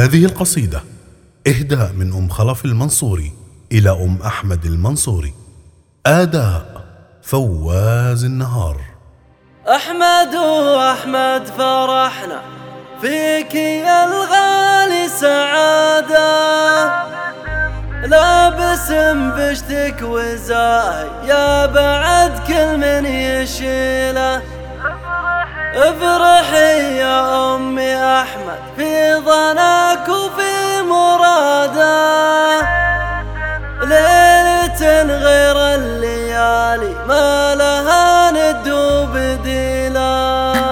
هذه القصيدة إهداء من أم خلف المنصوري إلى أم أحمد المنصوري. آداء فواز النهار. أحمد وأحمد فرحنا فيك يا الغالي سعادة، لابس بشتك وزاهي يا بعد كل من يشيله. افرحي يا أمي أحمد في ظناك وفي مراده، ليلة غير الليالي ما لها ند وبديله.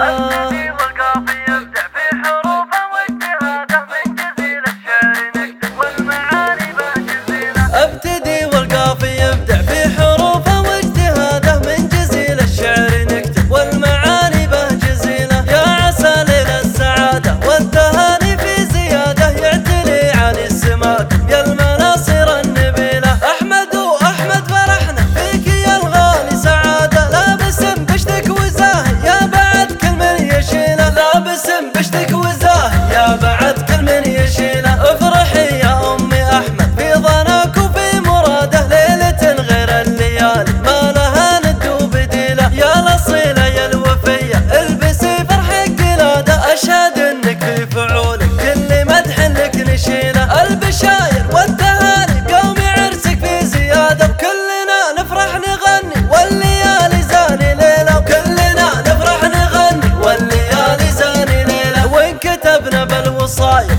ابتدي والقافي يبدع في حروفه واجتهاده، من جزيل الشعر نكتب والمعاني به جزيله. يا عسى ليل السعاده والتهاني في زياده، يعتلي عن السماكم يا المناصر النبيله. احمد واحمد فرحنا فيك يا الغالي سعاده، لابس بشتك وزاهي يا بعد كل من يشيله. لابس بشتك وزاهي يا بعد كل من يشيله. افرحي يا امي احمد في ظناك وفي مراده، ليله غير الليالي ما لها ند وبديله. يا الاصيله يا الوفيه البسي فرحك قلاده، اشهد انك في فعولك كل مدح لك نشيله. البشاير والتهاني بيوم عرسك في زياده، وكلنا نفرح نغني والليالي زاني ليله. وكلنا نفرح نغني والليالي زاني ليله. وان كتبنا بالوصايا